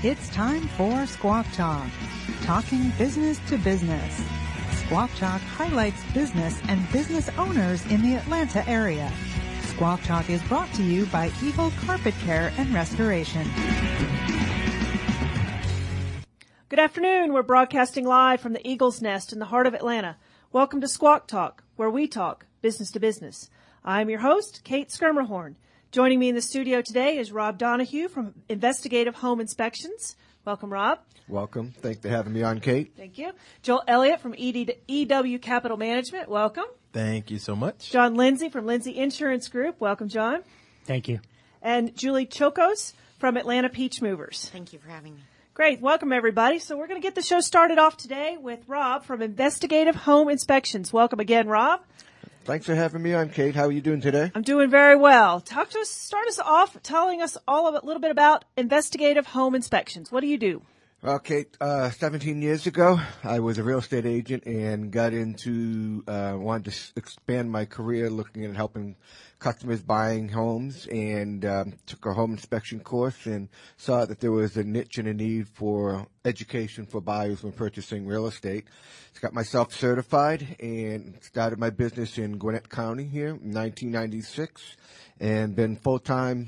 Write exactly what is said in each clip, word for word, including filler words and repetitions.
It's time for Squawk Talk, talking business to business. Squawk Talk highlights business and business owners in the Atlanta area. Squawk Talk is brought to you by Eagle Carpet Care and Restoration. Good afternoon. We're broadcasting live from the Eagle's Nest in the heart of Atlanta. Welcome to Squawk Talk, where we talk business to business. I'm your host, Kate Skirmerhorn. Joining me in the studio today is Rob Donahue from Investigative Home Inspections. Welcome, Rob. Welcome. Thanks for having me on, Kate. Thank you. Joel Elliott from E W Capital Management. Welcome. Thank you so much. John Lindsay from Lindsay Insurance Group. Welcome, John. Thank you. And Julie Chokos from Atlanta Peach Movers. Thank you for having me. Great. Welcome, everybody. So we're going to get the show started off today with Rob from Investigative Home Inspections. Welcome again, Rob. Thanks for having me on, Kate. How are you doing today? I'm doing very well. Talk to us, start us off telling us all of, a little bit about Investigative Home Inspections. What do you do? Well, Kate, uh, seventeen years ago, I was a real estate agent and got into, uh, wanted to expand my career looking at helping customers buying homes, and um, took a home inspection course and saw that there was a niche and a need for education for buyers when purchasing real estate. Got myself certified and started my business in Gwinnett County here in nineteen ninety-six, and been full-time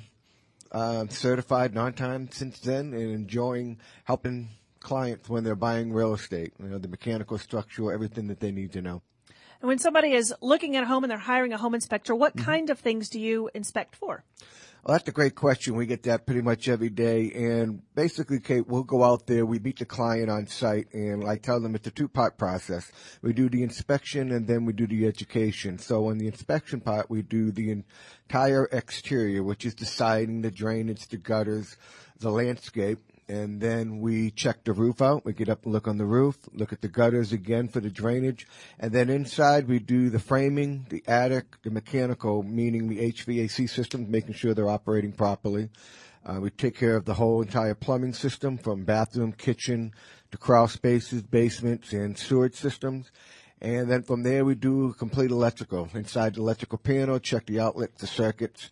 uh, certified non-time since then, and enjoying helping clients when they're buying real estate, you know, the mechanical, structural, everything that they need to know. And when somebody is looking at a home and they're hiring a home inspector, what mm-hmm. kind of things do you inspect for? Well, that's a great question. We get that pretty much every day. And basically, Kate, we'll go out there, we meet the client on site, and I tell them it's a two-part process. We do the inspection, and then we do the education. So on the inspection part, we do the entire exterior, which is the siding, the drainage, the gutters, the landscape. And then we check the roof out. We get up and look on the roof, look at the gutters again for the drainage. And then inside we do the framing, the attic, the mechanical, meaning the H V A C systems, making sure they're operating properly. Uh, we take care of the whole entire plumbing system from bathroom, kitchen, to crawl spaces, basements, and sewage systems. And then from there we do complete electrical. Inside the electrical panel, check the outlets, the circuits.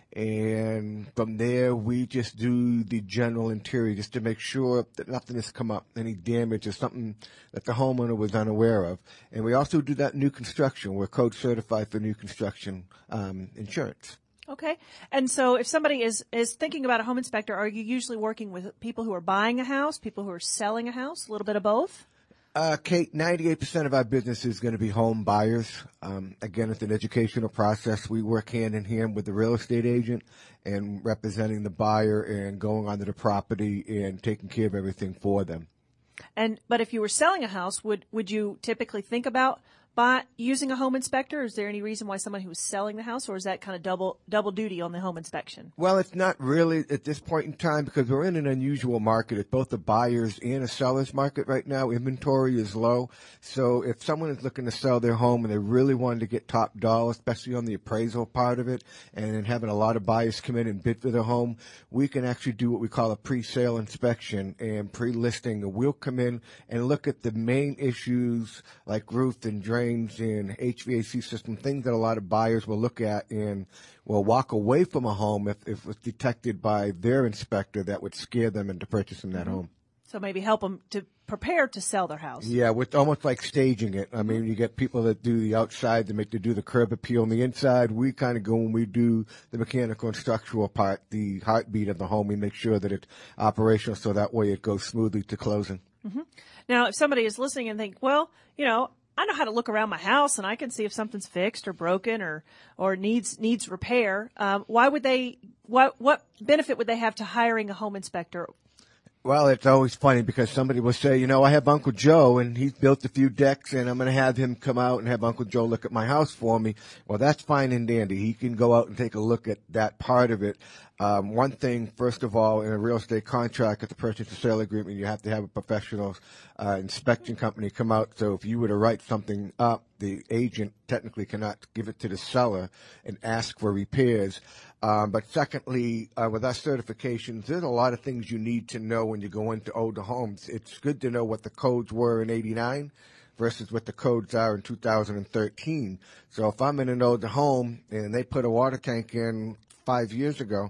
And from there, we just do the general interior just to make sure that nothing has come up, any damage or something that the homeowner was unaware of. And we also do that new construction. We're code certified for new construction um, insurance. Okay. And so if somebody is, is thinking about a home inspector, are you usually working with people who are buying a house, people who are selling a house, a little bit of both? Uh, Kate, ninety-eight percent of our business is going to be home buyers. Um, again, it's an educational process. We work hand in hand with the real estate agent and representing the buyer and going onto the property and taking care of everything for them. And but if you were selling a house, would would you typically think about buy, using a home inspector? Is there any reason why somebody who was selling the house, or is that kind of double double duty on the home inspection? Well, it's not really at this point in time because we're in an unusual market. It's both a buyer's and a seller's market right now. Inventory is low. So if someone is looking to sell their home and they really wanted to get top dollar, especially on the appraisal part of it, and having a lot of buyers come in and bid for their home, we can actually do what we call a pre-sale inspection and pre-listing. We'll come in and look at the main issues like roof and drain and H V A C system, things that a lot of buyers will look at and will walk away from a home if, if it's detected by their inspector that would scare them into purchasing that mm-hmm. home. So maybe help them to prepare to sell their house. Yeah, with almost like staging it. I mean, you get people that do the outside, they make to do the curb appeal on the inside. We kind of go when we do the mechanical and structural part, the heartbeat of the home. We make sure that it's operational so that way it goes smoothly to closing. Mm-hmm. Now, if somebody is listening and think, well, you know, I know how to look around my house and I can see if something's fixed or broken or, or needs, needs repair. Um, why would they, what, what benefit would they have to hiring a home inspector? Well, it's always funny because somebody will say, you know, I have Uncle Joe and he's built a few decks and I'm going to have him come out and have Uncle Joe look at my house for me. Well, that's fine and dandy. He can go out and take a look at that part of it. Um, one thing, first of all, in a real estate contract at the purchase and sale agreement, you have to have a professional uh, inspection company come out. So if you were to write something up, the agent technically cannot give it to the seller and ask for repairs. Um, but secondly, uh, with our certifications, there's a lot of things you need to know when you go into older homes. It's good to know what the codes were in eighty-nine versus what the codes are in two thousand thirteen. So if I'm in an older home and they put a water tank in five years ago,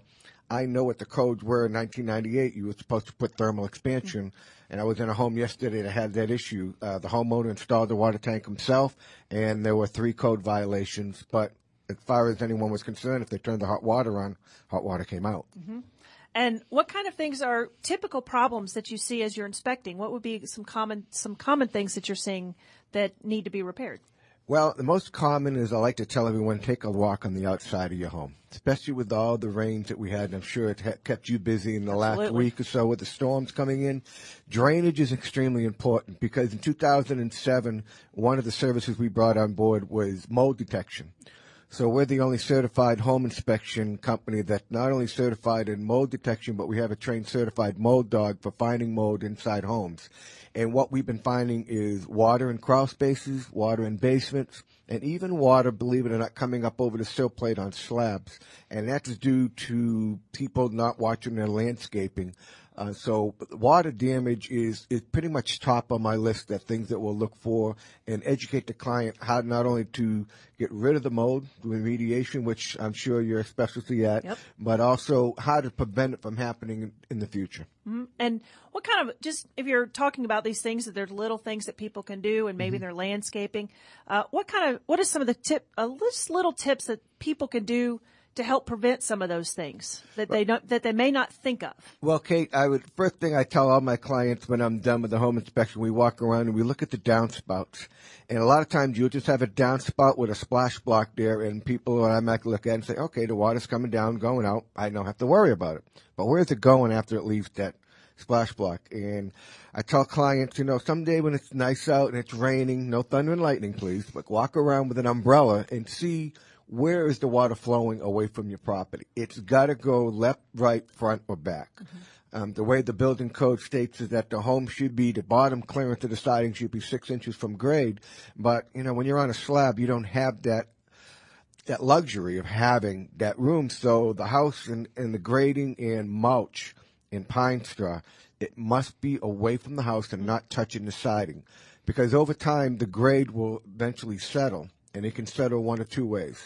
I know what the codes were in nineteen ninety-eight. You were supposed to put thermal expansion. Mm-hmm. And I was in a home yesterday that had that issue. Uh, the homeowner installed the water tank himself, and there were three code violations. But as far as anyone was concerned, if they turned the hot water on, hot water came out. Mm-hmm. And what kind of things are typical problems that you see as you're inspecting? What would be some common some common things that you're seeing that need to be repaired? Well, the most common is I like to tell everyone, take a walk on the outside of your home, especially with all the rains that we had. And I'm sure it ha- kept you busy in the Absolutely. last week or so with the storms coming in. Drainage is extremely important because in two thousand seven, one of the services we brought on board was mold detection. So we're the only certified home inspection company that's not only certified in mold detection, but we have a trained certified mold dog for finding mold inside homes. And what we've been finding is water in crawl spaces, water in basements, and even water, believe it or not, coming up over the sill plate on slabs. And that's due to people not watching their landscaping. Uh, so water damage is, is pretty much top on my list of things that we'll look for and educate the client how not only to get rid of the mold, do remediation, which I'm sure you're a specialty at, yep. but also how to prevent it from happening in, in the future. Mm-hmm. And what kind of, just if you're talking about these things, that there's little things that people can do and maybe mm-hmm. their landscaping, uh, what kind of, what is some of the tip, uh, just little tips that people can do to help prevent some of those things that they don't, that they may not think of? Well, Kate, I would, first thing I tell all my clients when I'm done with the home inspection, we walk around and we look at the downspouts. And a lot of times you'll just have a downspout with a splash block there, and people automatically look at it and say, okay, the water's coming down, going out. I don't have to worry about it. But where's it going after it leaves that splash block? And I tell clients, you know, someday when it's nice out and it's raining, no thunder and lightning, please, but walk around with an umbrella and see where is the water flowing away from your property. It's got to go left, right, front, or back. Mm-hmm. Um, the way the building code states is that the home should be, the bottom clearance of the siding should be six inches from grade. But, you know, when you're on a slab, you don't have that that luxury of having that room. So the house and, and the grading and mulch and pine straw, it must be away from the house and not touching the siding. Because over time, the grade will eventually settle, and it can settle one of two ways.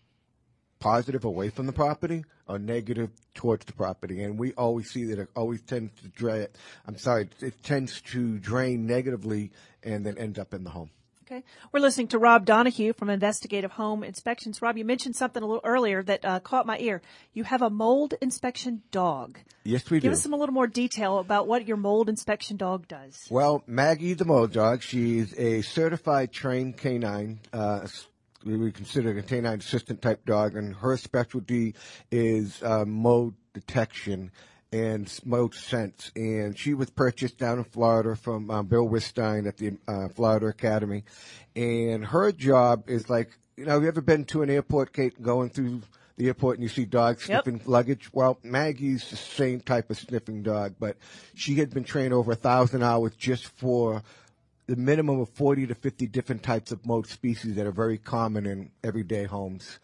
Positive away from the property or negative towards the property. And we always see that it always tends to drain, I'm sorry, it tends to drain negatively and then end up in the home. Okay. We're listening to Rob Donahue from Investigative Home Inspections. Rob, you mentioned something a little earlier that uh, caught my ear. You have a mold inspection dog. Yes, we Give do. Give us some a little more detail about what your mold inspection dog does. Well, Maggie the mold dog, she's a certified trained canine, uh, we consider a canine assistant type dog, and her specialty is uh, mold detection and mold sense. And she was purchased down in Florida from um, Bill Wistein at the uh, Florida Academy. And her job is like, you know, have you ever been to an airport, Kate, going through the airport and you see dogs Yep. sniffing luggage? Well, Maggie's the same type of sniffing dog, but she had been trained over a thousand hours just for the minimum of forty to fifty different types of mold species that are very common in everyday homes.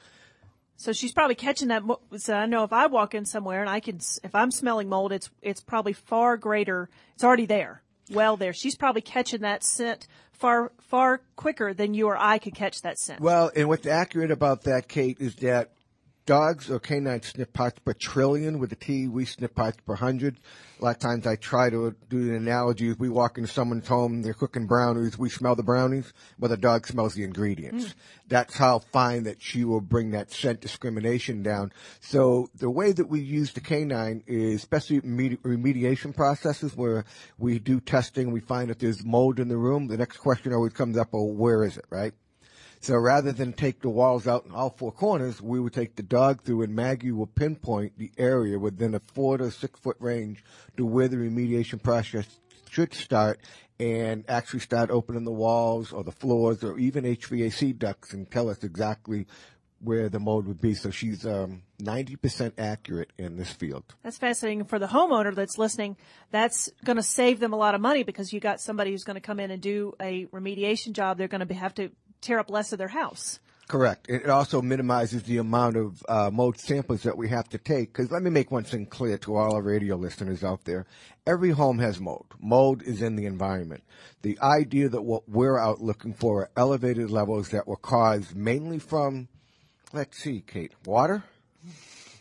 So she's probably catching that. So I know if I walk in somewhere and I can, if I'm smelling mold, it's it's probably far greater. It's already there, well there. She's probably catching that scent far far quicker than you or I could catch that scent. Well, and what's accurate about that, Kate, is that dogs or canines sniff parts per trillion. With the T, we sniff parts per hundred. A lot of times I try to do an analogy. If we walk into someone's home, they're cooking brownies, we smell the brownies, but the dog smells the ingredients. Mm. That's how fine that she will bring that scent discrimination down. So the way that we use the canine is, especially remedi- remediation processes where we do testing, we find that there's mold in the room. The next question always comes up, oh, where is it, right? So rather than take the walls out in all four corners, we would take the dog through, and Maggie will pinpoint the area within a four to six foot range to where the remediation process should start, and actually start opening the walls or the floors or even H V A C ducts and tell us exactly where the mold would be. So she's um, ninety percent accurate in this field. That's fascinating. For the homeowner that's listening, that's going to save them a lot of money because you got somebody who's going to come in and do a remediation job. They're going to have to tear up less of their house. Correct. It also minimizes the amount of uh, mold samples that we have to take. Because let me make one thing clear to all our radio listeners out there. Every home has mold. Mold is in the environment. The idea that what we're out looking for are elevated levels that were caused mainly from, let's see, Kate, water,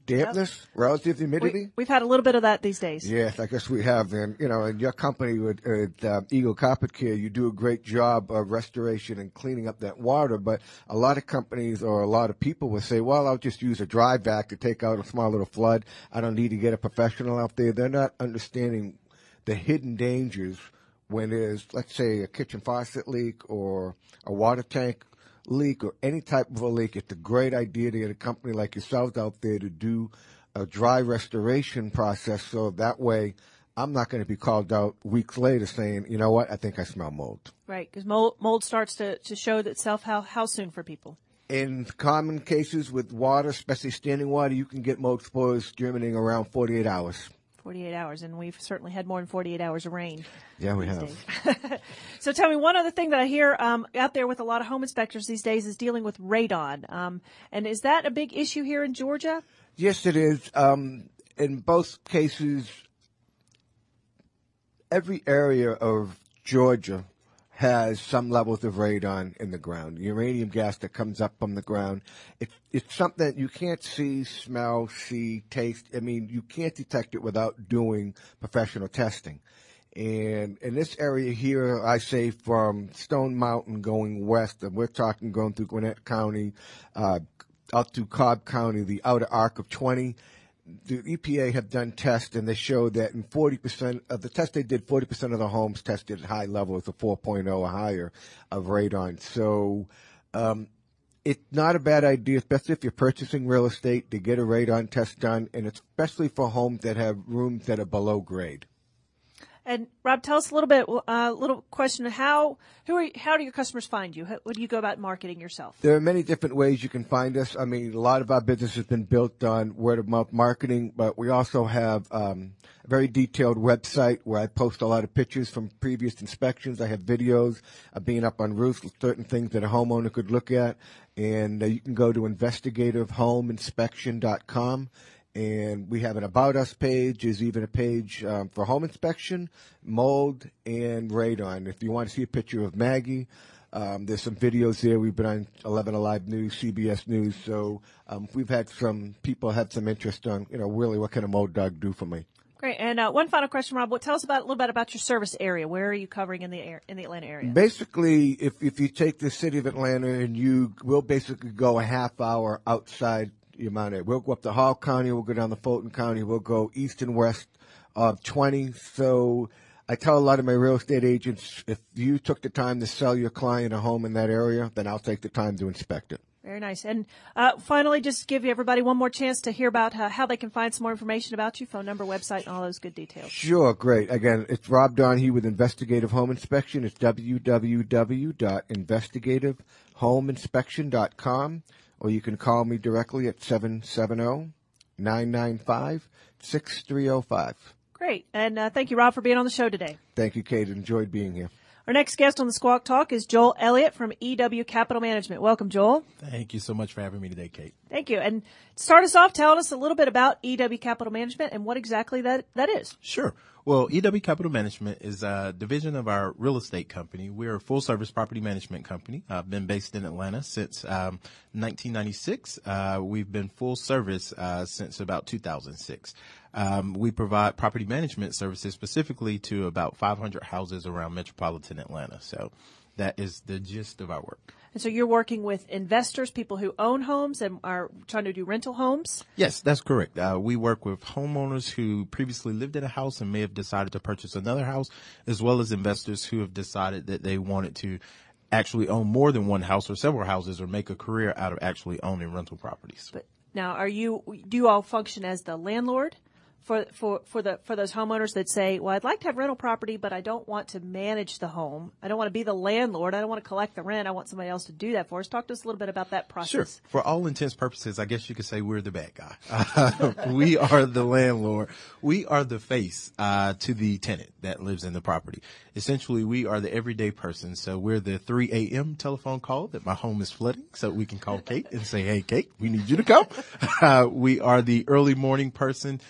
dampness, yep. relative humidity. We, we've had a little bit of that these days. Yes, I guess we have. And, you know, in your company with, with uh, Eagle Carpet Care, you do a great job of restoration and cleaning up that water. But a lot of companies or a lot of people will say, well, I'll just use a dry vac to take out a small little flood. I don't need to get a professional out there. They're not understanding the hidden dangers when there's, let's say, a kitchen faucet leak or a water tank leak or any type of a leak. It's a great idea to get a company like yourselves out there to do a dry restoration process, so that way I'm not going to be called out weeks later saying, you know what, I think I smell mold. Right, because mold, mold starts to, to show itself how, how soon for people? In common cases with water, especially standing water, you can get mold spores germinating around forty-eight hours. forty-eight hours, and we've certainly had more than forty-eight hours of rain. Yeah, we have. So tell me, one other thing that I hear um, out there with a lot of home inspectors these days is dealing with radon. Um, and is that a big issue here in Georgia? Yes, it is. Um, in both cases, every area of Georgia has some levels of radon in the ground, uranium gas that comes up from the ground. It's, it's something that you can't see, smell, see, taste. I mean, you can't detect it without doing professional testing. And in this area here, I say from Stone Mountain going west, and we're talking going through Gwinnett County, uh, out to Cobb County, the outer arc of twenty, the E P A have done tests, and they show that in forty percent of the tests they did, forty percent of the homes tested at high levels of four point oh or higher of radon. So um, it's not a bad idea, especially if you're purchasing real estate, to get a radon test done, and especially for homes that have rooms that are below grade. And Rob, tell us a little bit, a uh, little question: how who are how do your customers find you? How, what do you go about marketing yourself? There are many different ways you can find us. I mean, a lot of our business has been built on word of mouth marketing, but we also have um, a very detailed website where I post a lot of pictures from previous inspections. I have videos of being up on roofs with certain things that a homeowner could look at, and uh, you can go to investigative home inspection dot com. And we have an About Us page. There's even a page um, for home inspection, mold, and radon. If you want to see a picture of Maggie, um, there's some videos there. We've been on eleven Alive News, C B S News. So um, we've had some people have some interest on, you know, really what can a mold dog do for me. Great. And uh, one final question, Rob. What tell us about a little bit about your service area. Where are you covering in the air, in the Atlanta area? Basically, if if you take the city of Atlanta and you will basically go a half hour outside your Mount A. We'll go up to Hall County, we'll go down to Fulton County, we'll go east and west of twenty. So I tell a lot of my real estate agents, if you took the time to sell your client a home in that area, then I'll take the time to inspect it. Very nice. And uh, finally, just give everybody one more chance to hear about how, how they can find some more information about you, phone number, website, and all those good details. Sure, great. Again, it's Rob Donahue with Investigative Home Inspection. It's w w w dot investigative home inspection dot com. Or you can call me directly at seven seven zero, nine nine five, six three zero five. Great. And uh, thank you, Rob, for being on the show today. Thank you, Kate. Enjoyed being here. Our next guest on the Squawk Talk is Joel Elliott from E W Capital Management. Welcome, Joel. Thank you so much for having me today, Kate. Thank you. And start us off, telling us a little bit about E W Capital Management and what exactly that, that is. Sure. Well, E W Capital Management is a division of our real estate company. We're a full-service property management company. I've been based in Atlanta since um, nineteen ninety-six. Uh, we've been full-service uh, since about two thousand six. Um, we provide property management services specifically to about five hundred houses around metropolitan Atlanta. So that is the gist of our work. And so you're working with investors, people who own homes and are trying to do rental homes? Yes, that's correct. Uh, we work with homeowners who previously lived in a house and may have decided to purchase another house, as well as investors who have decided that they wanted to actually own more than one house or several houses or make a career out of actually owning rental properties. But now, are you, do you all function as the landlord? For, for, for the, for those homeowners that say, well, I'd like to have rental property, but I don't want to manage the home. I don't want to be the landlord. I don't want to collect the rent. I want somebody else to do that for us. Talk to us a little bit about that process. Sure. For all intents and purposes, I guess you could say we're the bad guy. Uh, we are the landlord. We are the face, uh, to the tenant that lives in the property. Essentially, we are the everyday person. So we're the three a.m. telephone call that my home is flooding so we can call Kate and say, hey, Kate, we need you to come. Uh, we are the early morning person, uh,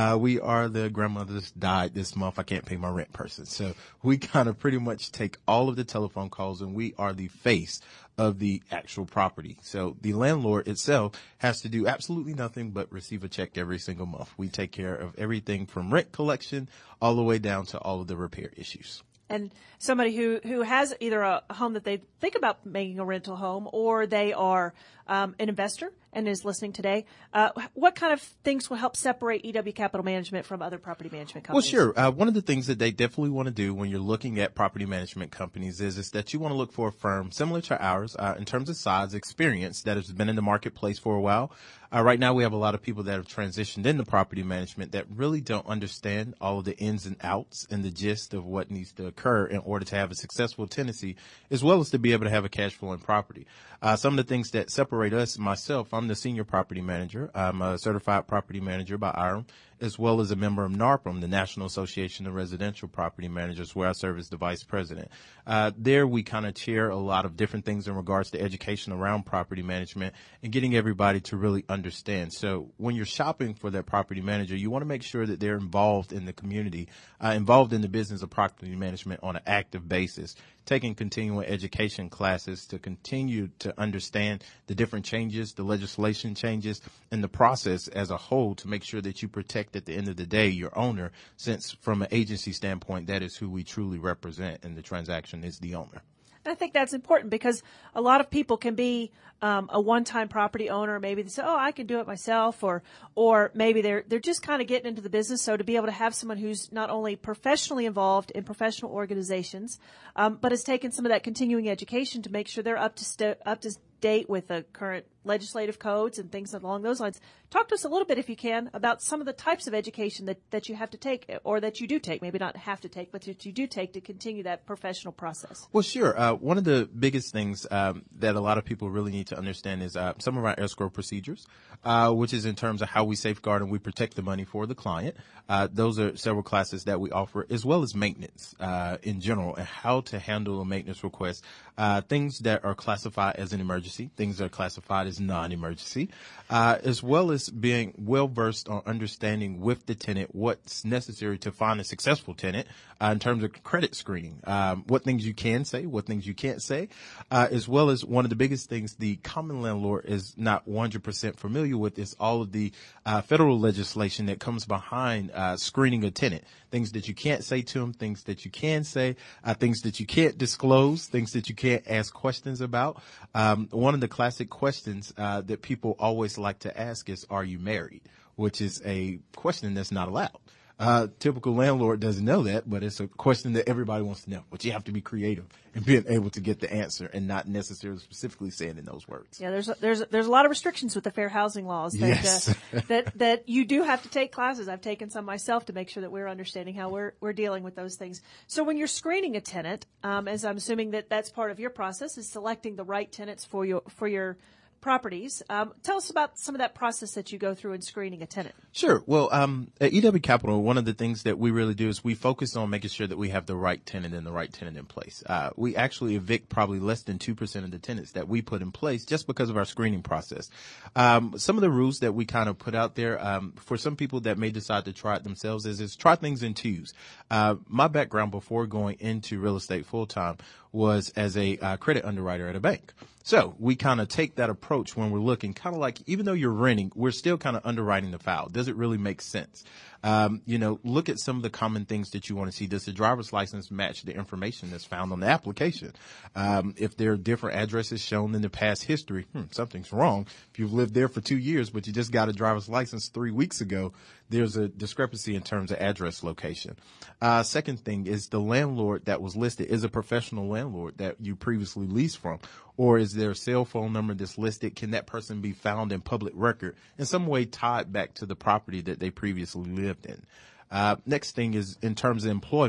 Uh, we are the grandmother's died this month, I can't pay my rent person. So we kind of pretty much take all of the telephone calls, and we are the face of the actual property. So the landlord itself has to do absolutely nothing but receive a check every single month. We take care of everything from rent collection all the way down to all of the repair issues. And somebody who, who has either a home that they think about making a rental home, or they are um, an investor and is listening today, uh, what kind of things will help separate E W Capital Management from other property management companies? Well, sure. Uh, one of the things that they definitely want to do when you're looking at property management companies is, is that you want to look for a firm similar to ours uh, in terms of size, experience, that has been in the marketplace for a while. Uh, right now, we have a lot of people that have transitioned into property management that really don't understand all of the ins and outs and the gist of what needs to occur in order to have a successful tenancy, as well as to be able to have a cash flowing property. Uh, some of the things that separate us, myself, I'm the senior property manager. I'm a certified property manager by I R M, as well as a member of NARPM, the National Association of Residential Property Managers, where I serve as the vice president. Uh, there we kind of chair a lot of different things in regards to education around property management and getting everybody to really understand. So when you're shopping for that property manager, you want to make sure that they're involved in the community, uh, involved in the business of property management on an active basis, taking continuing education classes to continue to understand the different changes, the legislation changes, and the process as a whole to make sure that you protect at the end of the day your owner, since from an agency standpoint, that is who we truly represent, and the transaction is the owner. I think that's important because a lot of people can be um, a one-time property owner. Maybe they say, "Oh, I can do it myself," or or maybe they're they're just kind of getting into the business. So to be able to have someone who's not only professionally involved in professional organizations, um, but has taken some of that continuing education to make sure they're up to st- up to date with the current legislative codes and things along those lines. Talk to us a little bit, if you can, about some of the types of education that, that you have to take, or that you do take, maybe not have to take, but that you do take to continue that professional process. Well, sure. Uh, one of the biggest things um, that a lot of people really need to understand is uh, some of our escrow procedures, uh, which is in terms of how we safeguard and we protect the money for the client. Uh, those are several classes that we offer, as well as maintenance uh, in general, and how to handle a maintenance request, uh, things that are classified as an emergency, things that are classified as non-emergency, uh, as well as being well-versed on understanding with the tenant what's necessary to find a successful tenant uh, in terms of credit screening, um, what things you can say, what things you can't say, uh, as well as one of the biggest things the common landlord is not one hundred percent familiar with is all of the uh, federal legislation that comes behind uh, screening a tenant, things that you can't say to them, things that you can say, uh, things that you can't disclose, things that you can't ask questions about. Um, one of the classic questions uh, that people always like to ask is, are you married? Which is a question that's not allowed. Uh, typical landlord doesn't know that, but it's a question that everybody wants to know. But you have to be creative in being able to get the answer and not necessarily specifically saying in those words. Yeah, there's a, there's a, there's a lot of restrictions with the fair housing laws that yes. uh, that that you do have to take classes. I've taken some myself to make sure that we're understanding how we're we're dealing with those things. So when you're screening a tenant, um, as I'm assuming that that's part of your process, is selecting the right tenants for your for your properties. Um, tell us about some of that process that you go through in screening a tenant. Sure. Well, um, at E W Capital, one of the things that we really do is we focus on making sure that we have the right tenant and the right tenant in place. Uh, we actually evict probably less than two percent of the tenants that we put in place just because of our screening process. Um, some of the rules that we kind of put out there, um, for some people that may decide to try it themselves is, is try things in twos. Uh, my background before going into real estate full time was as a uh, credit underwriter at a bank. So we kind of take that approach when we're looking, kind of like, even though you're renting, we're still kind of underwriting the file. Does it really make sense? Um, you know, look at some of the common things that you want to see. Does the driver's license match the information that's found on the application? Um, if there are different addresses shown in the past history, hmm, something's wrong. If you've lived there for two years, but you just got a driver's license three weeks ago, there's a discrepancy in terms of address location. Uh, second thing is the landlord that was listed is a professional landlord that you previously leased from, or is there a cell phone number that's listed? Can that person be found in public record in some way tied back to the property that they previously lived in? Uh, next thing is in terms of employment.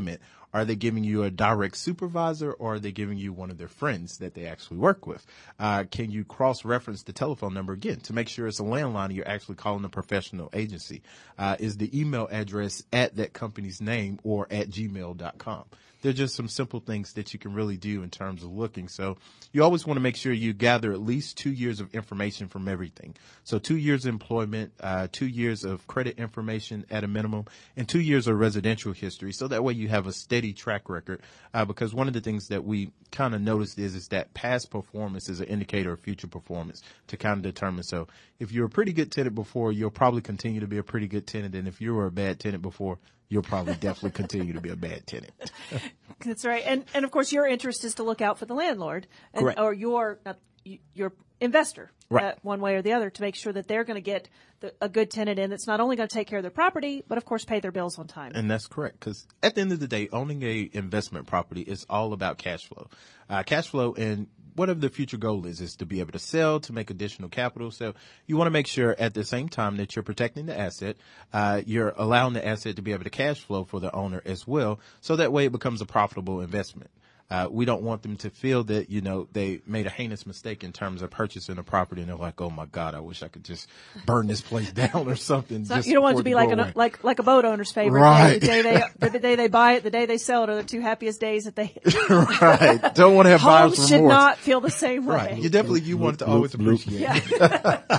Are they giving you a direct supervisor, or are they giving you one of their friends that they actually work with? Uh, can you cross-reference the telephone number again to make sure it's a landline and you're actually calling a professional agency? Uh, is the email address at that company's name or at gmail dot com? They're just some simple things that you can really do in terms of looking. So you always want to make sure you gather at least two years of information from everything. So two years of employment, uh, two years of credit information at a minimum, and two years of residential history. So that way you have a steady track record. Uh, because one of the things that we kind of noticed is, is that past performance is an indicator of future performance to kind of determine. So if you're a pretty good tenant before, you'll probably continue to be a pretty good tenant. And if you were a bad tenant before, you'll probably definitely continue to be a bad tenant. That's right. And, and of course, your interest is to look out for the landlord and, Correct. or your, uh, your investor, right. uh, one way or the other, to make sure that they're going to get the, a good tenant in that's not only going to take care of their property, but of course pay their bills on time. And that's correct, because at the end of the day, owning a investment property is all about cash flow. Uh, cash flow and whatever the future goal is, is to be able to sell, to make additional capital. So you want to make sure at the same time that you're protecting the asset, uh, you're allowing the asset to be able to cash flow for the owner as well. So that way it becomes a profitable investment. Uh, we don't want them to feel that, you know, they made a heinous mistake in terms of purchasing a property and they're like, oh my God, I wish I could just burn this place down or something. So just you don't want it to be like an, like, like a boat owner's favorite right. day. The day they, the day they buy it, the day they sell it are the two happiest days that they. Right. Don't want to have buyer's remorse. Homes should not feel the same way. Right. You definitely, you want it to always appreciate it. Yeah.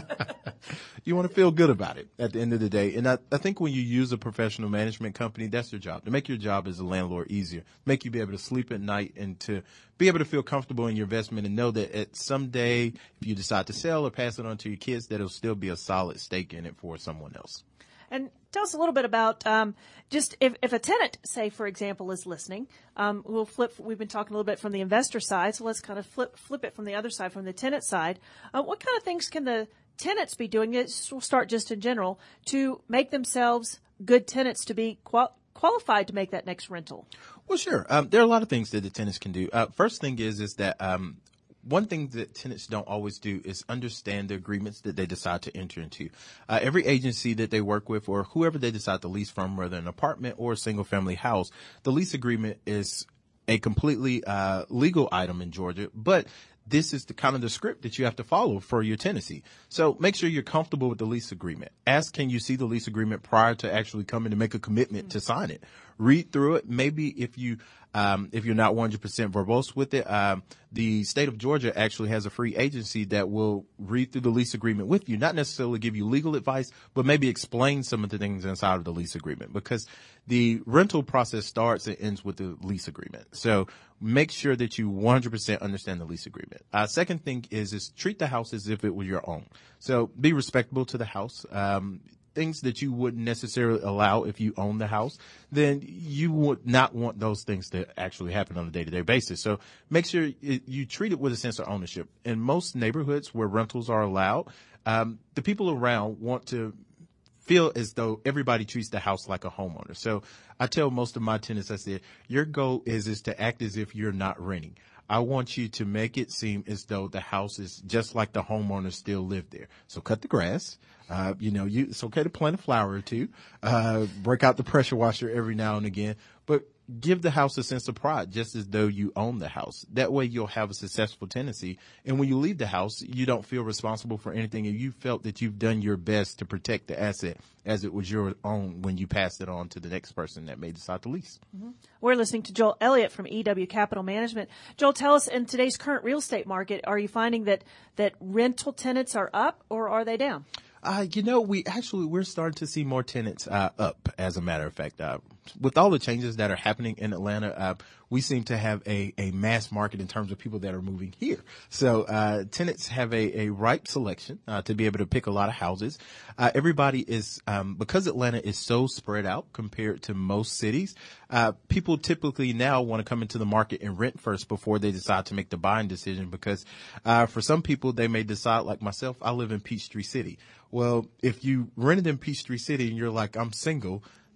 You want to feel good about it at the end of the day. And I, I think when you use a professional management company, that's your job, to make your job as a landlord easier, make you be able to sleep at night and to be able to feel comfortable in your investment and know that at someday, if you decide to sell or pass it on to your kids, that it'll still be a solid stake in it for someone else. And tell us a little bit about um, just if, if a tenant, say, for example, is listening, um, we'll flip. We've been talking a little bit from the investor side, so let's kind of flip flip it from the other side, from the tenant side. Uh, what kind of things can the tenants be doing? We'll start just in general to make themselves good tenants to be qual- qualified to make that next rental. Well, sure. Um, there are a lot of things that the tenants can do. Uh, first thing is is that um, one thing that tenants don't always do is understand the agreements that they decide to enter into. Uh, every agency that they work with or whoever they decide to lease from, whether an apartment or a single family house, the lease agreement is a completely uh, legal item in Georgia, but this is the kind of the script that you have to follow for your tenancy. So make sure you're comfortable with the lease agreement. Ask, can you see the lease agreement prior to actually coming to make a commitment to sign it? Read through it. Maybe if you, um, if you're not one hundred percent verbose with it, um, the state of Georgia actually has a free agency that will read through the lease agreement with you, not necessarily give you legal advice, but maybe explain some of the things inside of the lease agreement, because the rental process starts and ends with the lease agreement. So make sure that you one hundred percent understand the lease agreement. Uh, second thing is, is treat the house as if it were your own. So be respectable to the house. Um, things that you wouldn't necessarily allow if you own the house, then you would not want those things to actually happen on a day-to-day basis. So make sure it, you treat it with a sense of ownership. In most neighborhoods where rentals are allowed, um, the people around want to feel as though everybody treats the house like a homeowner. So I tell most of my tenants, I said, your goal is, is to act as if you're not renting. I want you to make it seem as though the house is just like the homeowner still live there. So cut the grass. Uh, you know, you, it's okay to plant a flower or two, uh, break out the pressure washer every now and again, but give the house a sense of pride, just as though you own the house. That way you'll have a successful tenancy. And when you leave the house, you don't feel responsible for anything. And you felt that you've done your best to protect the asset as it was your own when you passed it on to the next person that may decide to lease. Mm-hmm. We're listening to Joel Elliott from E W Capital Management. Joel, tell us, in today's current real estate market, are you finding that, that rental tenants are up or are they down? Uh, you know, we actually, we're starting to see more tenants, uh, up, as a matter of fact. Uh, with all the changes that are happening in Atlanta, uh, we seem to have a, a mass market in terms of people that are moving here. So, uh, tenants have a, a ripe selection, uh, to be able to pick a lot of houses. Uh, everybody is, um, because Atlanta is so spread out compared to most cities, uh, people typically now want to come into the market and rent first before they decide to make the buying decision, because, uh, for some people, they may decide, like myself, I live in Peachtree City. Well, if you rented in Peachtree City and you're like, I'm single,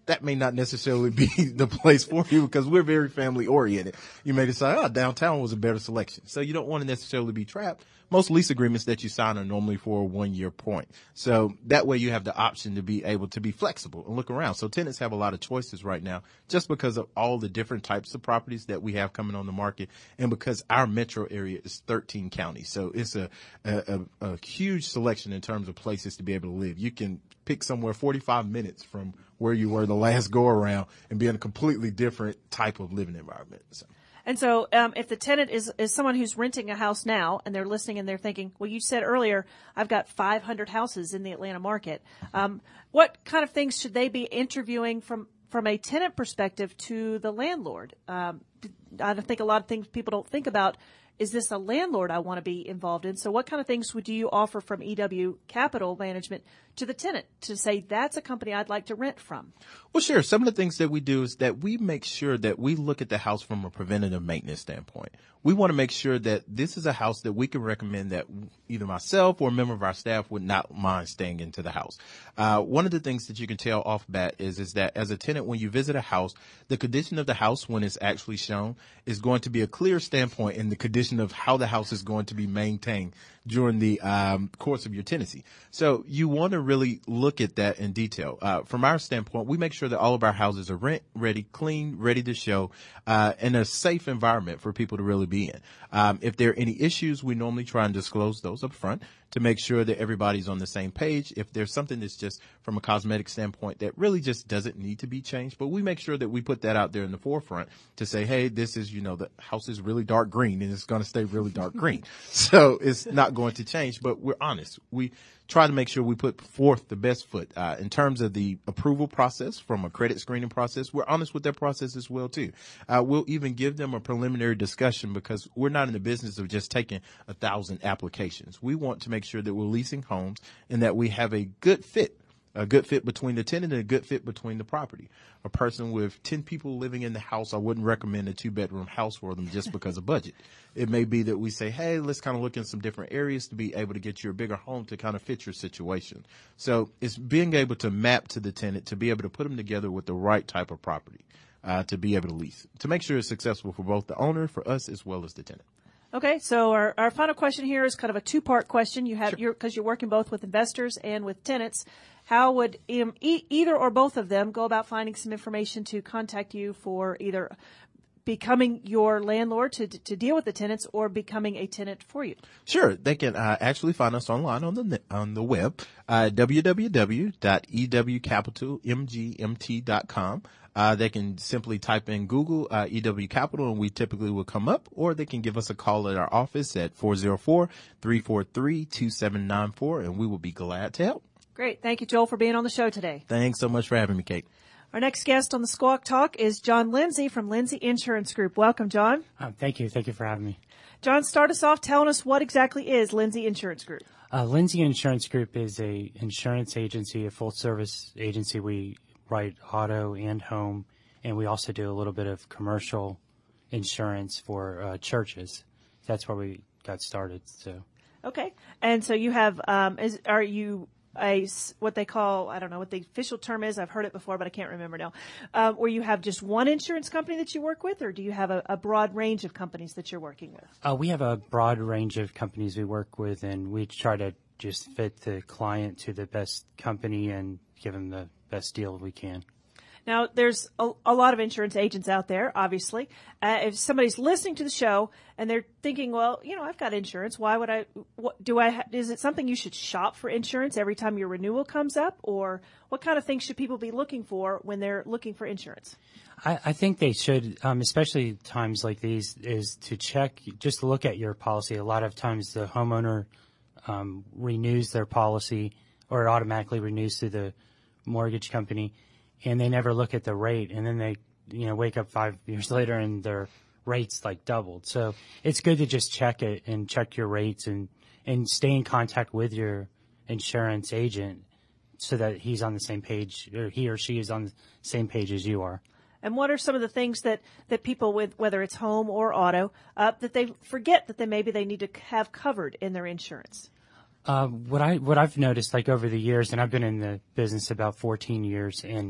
that may not necessarily be the place for you because we're very family oriented. You may decide, oh, downtown was a better selection. So you don't want to necessarily be trapped. Most lease agreements that you sign are normally for a one year point. So that way you have the option to be able to be flexible and look around. So tenants have a lot of choices right now just because of all the different types of properties that we have coming on the market and because our metro area is thirteen counties. So it's a, a, a, a huge selection in terms of places to be able to live. You can pick somewhere forty-five minutes from where you were the last go around and be in a completely different type of living environment. So. And so, um, if the tenant is, is someone who's renting a house now and they're listening and they're thinking, well, you said earlier, I've got five hundred houses in the Atlanta market. Um, what kind of things should they be interviewing from, from a tenant perspective to the landlord? Um, I think a lot of things people don't think about. Is this a landlord I want to be involved in? So what kind of things would you offer from E W Capital Management to the tenant to say that's a company I'd like to rent from? Well, sure. Some of the things that we do is that we make sure that we look at the house from a preventative maintenance standpoint. We want to make sure that this is a house that we can recommend that either myself or a member of our staff would not mind staying into the house. Uh, one of the things that you can tell off bat is, is that as a tenant, when you visit a house, the condition of the house when it's actually shown is going to be a clear standpoint in the condition of how the house is going to be maintained during the um, course of your tenancy. So you want to really look at that in detail. Uh, from our standpoint, we make sure that all of our houses are rent ready, clean, ready to show, uh, and a safe environment for people to really be in. Um, if there are any issues, we normally try and disclose those up front to make sure that everybody's on the same page. If there's something that's just from a cosmetic standpoint that really just doesn't need to be changed, but we make sure that we put that out there in the forefront to say, hey, this is, you know, the house is really dark green and it's going to stay really dark green. So it's not going to change, but we're honest. We try to make sure we put forth the best foot uh, in terms of the approval process from a credit screening process. We're honest with that process as well, too. Uh, we'll even give them a preliminary discussion because we're not in the business of just taking a thousand applications. We want to make sure that we're leasing homes and that we have a good fit. A good fit between the tenant and a good fit between the property. A person with ten people living in the house, I wouldn't recommend a two-bedroom house for them just because of budget. It may be that we say, hey, let's kind of look in some different areas to be able to get you a bigger home to kind of fit your situation. So it's being able to map to the tenant to be able to put them together with the right type of property uh, to be able to lease, to make sure it's successful for both the owner, for us, as well as the tenant. Okay, so our, our final question here is kind of a two-part question. You have, you're, because you're working both with investors and with tenants. How would um, e- either or both of them go about finding some information to contact you for either becoming your landlord to to deal with the tenants or becoming a tenant for you? Sure. They can uh, actually find us online on the on the web, uh, w w w dot e w capital m g m t dot com. Uh, they can simply type in Google uh, E W Capital and we typically will come up, or they can give us a call at our office at four oh four, three four three, two seven nine four, and we will be glad to help. Great. Thank you, Joel, for being on the show today. Thanks so much for having me, Kate. Our next guest on the Squawk Talk is John Lindsay from Lindsay Insurance Group. Welcome, John. Um, thank you. Thank you for having me. John, start us off telling us what exactly is Lindsay Insurance Group. Uh, Lindsay Insurance Group is a insurance agency, a full-service agency. We write auto and home, and we also do a little bit of commercial insurance for uh, churches. That's where we got started. So, okay, and so you have um, is are you a what they call, I don't know what the official term is. I've heard it before, but I can't remember now. Um, where you have just one insurance company that you work with, or do you have a, a broad range of companies that you're working with? Uh, we have a broad range of companies we work with, and we try to just fit the client to the best company and give them the best deal we can. Now, there's a, a lot of insurance agents out there, obviously. Uh, if somebody's listening to the show and they're thinking, well, you know, I've got insurance. Why would I, what, do I, ha- is it something you should shop for insurance every time your renewal comes up? Or what kind of things should people be looking for when they're looking for insurance? I, I think they should, um, especially times like these, is to check, just look at your policy. A lot of times the homeowner um, renews their policy, or it automatically renews through the mortgage company, and they never look at the rate, and then they, you know, wake up five years later and their rates like doubled. So it's good to just check it and check your rates and, and stay in contact with your insurance agent so that he's on the same page, or he or she is on the same page as you are. And what are some of the things that, that people with, whether it's home or auto, uh, that they forget that they maybe they need to have covered in their insurance? Uh, what I what I've noticed, like over the years, and I've been in the business about fourteen years, and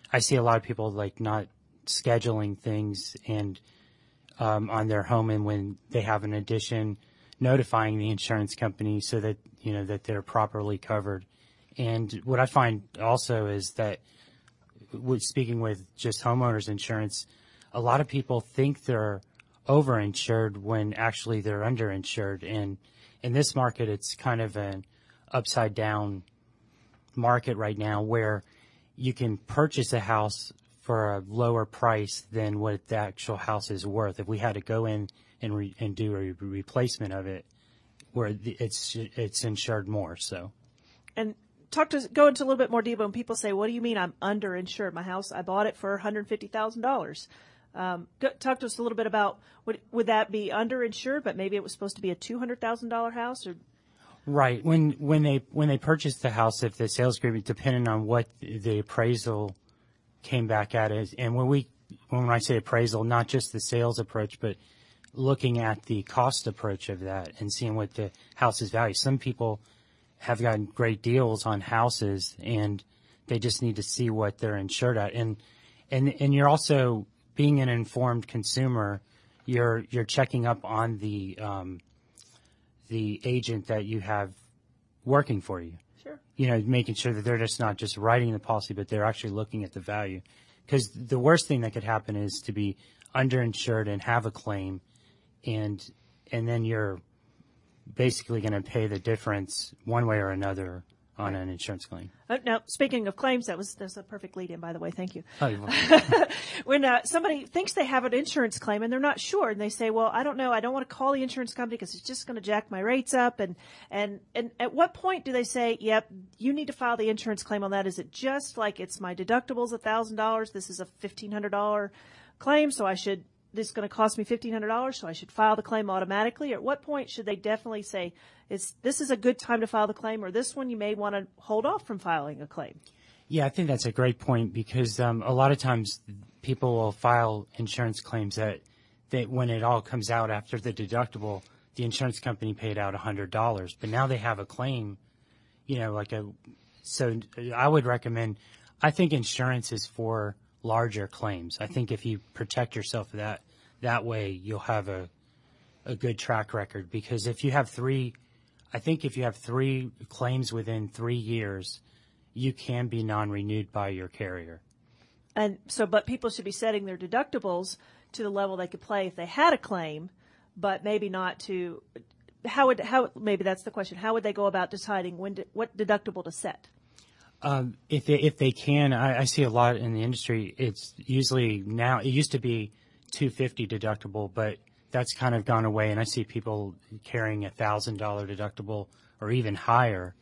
I see a lot of people like not scheduling things and um, on their home, and when they have an addition, notifying the insurance company so that you know that they're properly covered. And what I find also is that, with speaking with just homeowners insurance, a lot of people think they're overinsured when actually they're underinsured. And in this market, it's kind of an upside down market right now where you can purchase a house for a lower price than what the actual house is worth. If we had to go in and re- and do a replacement of it, where the, it's it's insured more. So, and talk to go into a little bit more detail. When people say, "What do you mean I'm underinsured? My house, I bought it for one hundred fifty thousand dollars." Um, go, talk to us a little bit about would would that be underinsured, but maybe it was supposed to be a two hundred thousand dollar house, or right when when they when they purchased the house, if the sales agreement, depending on what the appraisal came back at it, and when we when I say appraisal, not just the sales approach, but looking at the cost approach of that and seeing what the house is value. Some people have gotten great deals on houses, and they just need to see what they're insured at. And and and you're also, being an informed consumer, you're you're checking up on the um, the agent that you have working for you. Sure. You know, making sure that they're just not just writing the policy, but they're actually looking at the value. Because the worst thing that could happen is to be underinsured and have a claim, and and then you're basically going to pay the difference one way or another on an insurance claim. Uh, now, speaking of claims, that was that's a perfect lead-in, by the way. Thank you. Oh, you're welcome. When uh, somebody thinks they have an insurance claim and they're not sure, and they say, "Well, I don't know. I don't want to call the insurance company because it's just going to jack my rates up." And and and at what point do they say, "Yep, you need to file the insurance claim on that"? Is it just like it's my deductible's a thousand dollars? This is a fifteen hundred dollar claim, so I should. This is going to cost me fifteen hundred dollars, so I should file the claim automatically? Or at what point should they definitely say, "It's this is a good time to file the claim," or this one you may want to hold off from filing a claim? Yeah, I think that's a great point, because um, a lot of times people will file insurance claims that, that when it all comes out after the deductible, the insurance company paid out one hundred dollars. But now they have a claim, you know, like a – so I would recommend – I think insurance is for – larger claims. I think if you protect yourself that that way, you'll have a a good track record. Because if you have three, I think if you have three claims within three years, you can be non-renewed by your carrier. And so, but people should be setting their deductibles to the level they could pay if they had a claim, but maybe not to. How would how maybe that's the question. How would they go about deciding when to, what deductible to set? Um, if they, if they can, I, I see a lot in the industry. It's usually now, it used to be two hundred fifty dollars deductible, but that's kind of gone away. And I see people carrying a one thousand dollars deductible or even higher.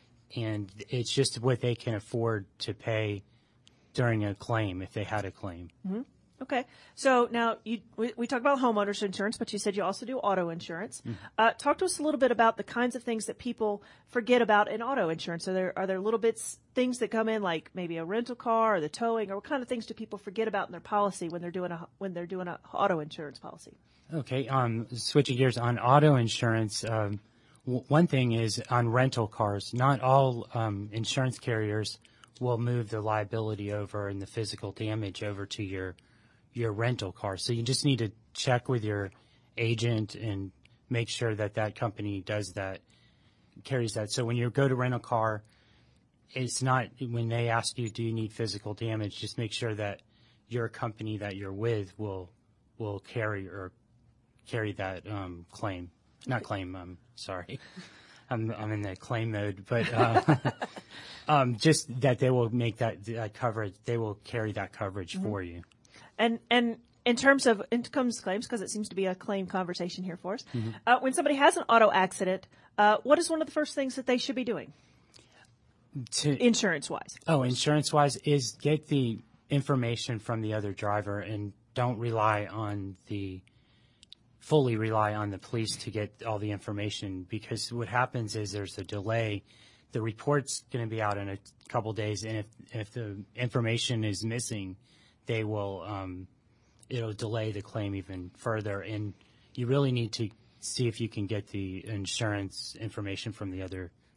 And it's just what they can afford to pay during a claim if they had a claim. Mm-hmm. Okay. So now you, we, we talked about homeowners insurance, but you said you also do auto insurance. Mm-hmm. Uh, talk to us a little bit about the kinds of things that people forget about in auto insurance. Are there, are there little bits, things that come in like maybe a rental car or the towing, or what kind of things do people forget about in their policy when they're doing a, when they're doing a auto insurance policy? Okay. Um, switching gears on auto insurance. Um, w- one thing is on rental cars, not all, um, insurance carriers will move the liability over and the physical damage over to your your rental car. So you just need to check with your agent and make sure that that company does that, carries that. So when you go to rent a car, it's not, when they ask you, do you need physical damage, just make sure that your company that you're with will will carry or carry that um, claim. Not claim, um, sorry. I'm, I'm in the claim mode, but uh, um, just that they will make that, that coverage, they will carry that coverage mm-hmm. for you. And and in terms of income claims, because it seems to be a claim conversation here for us, mm-hmm. uh, when somebody has an auto accident, uh, what is one of the first things that they should be doing, to, insurance-wise? Oh, insurance-wise is get the information from the other driver, and don't rely on the fully rely on the police to get all the information, because what happens is there's a delay. The report's going to be out in a couple days, and if if the information is missing, they will, um, it'll delay the claim even further. And you really need to see if you can get the insurance information from the other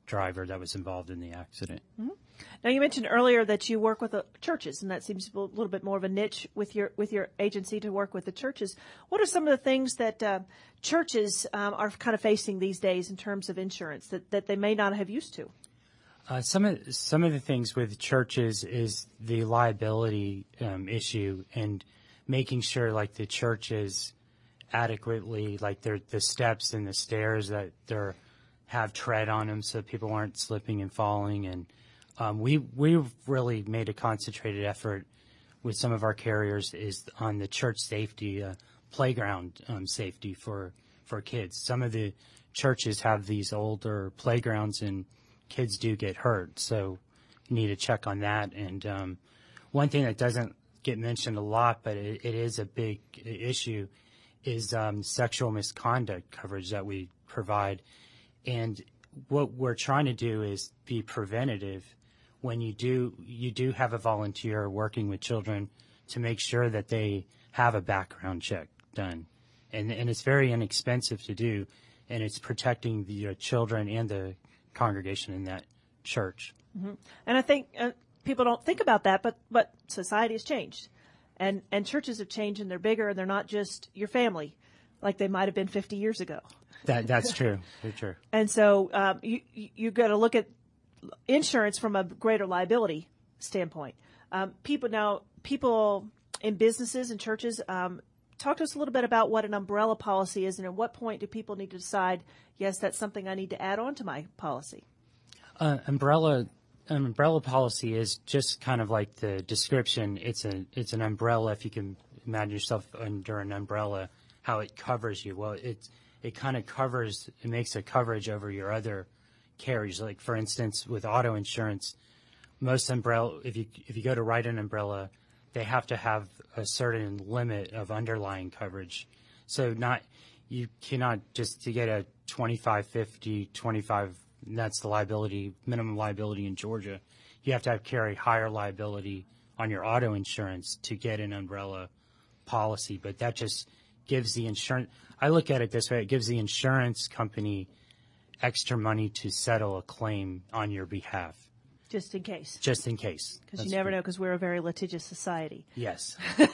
driver that was involved in the accident. Mm-hmm. Now, you mentioned earlier that you work with uh, churches, and that seems a little bit more of a niche with your with your agency to work with the churches. What are some of the things that uh, churches um, are kind of facing these days in terms of insurance that, that they may not have used to? Uh, some of some of the things with churches is the liability um, issue and making sure like the churches adequately, like they're, the steps and the stairs that they're have tread on them so people aren't slipping and falling. And um, we we've really made a concentrated effort with some of our carriers is on the church safety, uh, playground um, safety for for kids. Some of the churches have these older playgrounds and kids do get hurt, so you need to check on that. And um, one thing that doesn't get mentioned a lot, but it, it is a big issue, is um, sexual misconduct coverage that we provide. And what we're trying to do is be preventative when you do you do have a volunteer working with children to make sure that they have a background check done. And, and it's very inexpensive to do, and it's protecting the uh, children and the congregation in that church. Mm-hmm. And I think uh, people don't think about that, but but society has changed, and and churches have changed, and they're bigger, and they're not just your family like they might have been fifty years ago. That that's true. Very true. And so um, you you, you got to look at insurance from a greater liability standpoint. Um, people now people in businesses and churches. Um, talk to us a little bit about what an umbrella policy is, and at what point do people need to decide, yes, that's something I need to add on to my policy? Uh, umbrella an umbrella policy is just kind of like the description. It's a it's an umbrella. If you can imagine yourself under an umbrella, how it covers you. Well, it's it kind of covers. It makes a coverage over your other carriers. Like for instance, with auto insurance, most umbrella if you if you go to write an umbrella, they have to have a certain limit of underlying coverage. So not you cannot just to get a twenty-five fifty twenty-five. That's the liability, minimum liability in Georgia. You have to have carry higher liability on your auto insurance to get an umbrella policy. But that just gives the insurance. I look at it this way: it gives the insurance company extra money to settle a claim on your behalf. Just in case. Just in case. Because you never true. know, because we're a very litigious society. Yes.